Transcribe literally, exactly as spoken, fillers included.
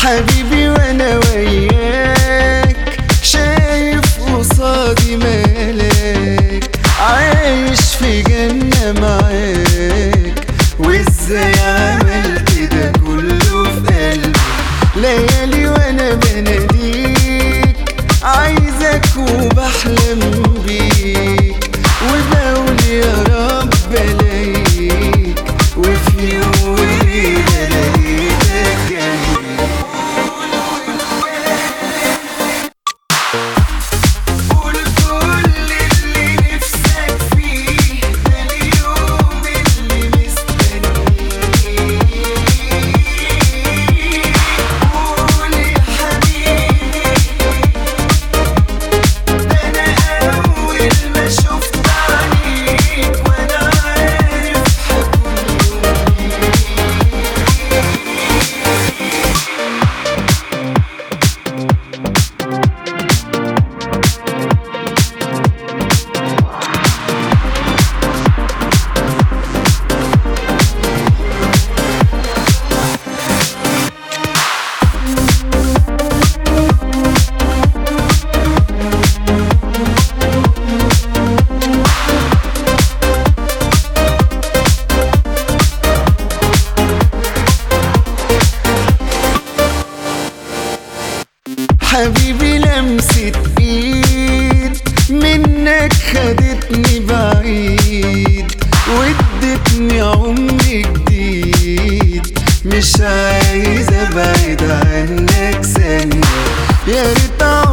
حبيبي وانا وياك شايف قصادي ملاك عايش في جنة معاك. وازاي عملت ده كله في قلبي؟ ليالي وانا بناديك عايزك وبحلم بيك وبقول يا رب الاقيك وفي يوم وليلة لقيتك جنبي. قول كل اللي نفسك فيه ده اليوم اللي مستنيه. قول يا حبيبي ده انا اول ما شفت عليك وانا عارف هكون حبيبي لمسة ايد منك خدتني بعيد وادتني عمر جديد. مش عايز ابعد عنك ثانية يا ريت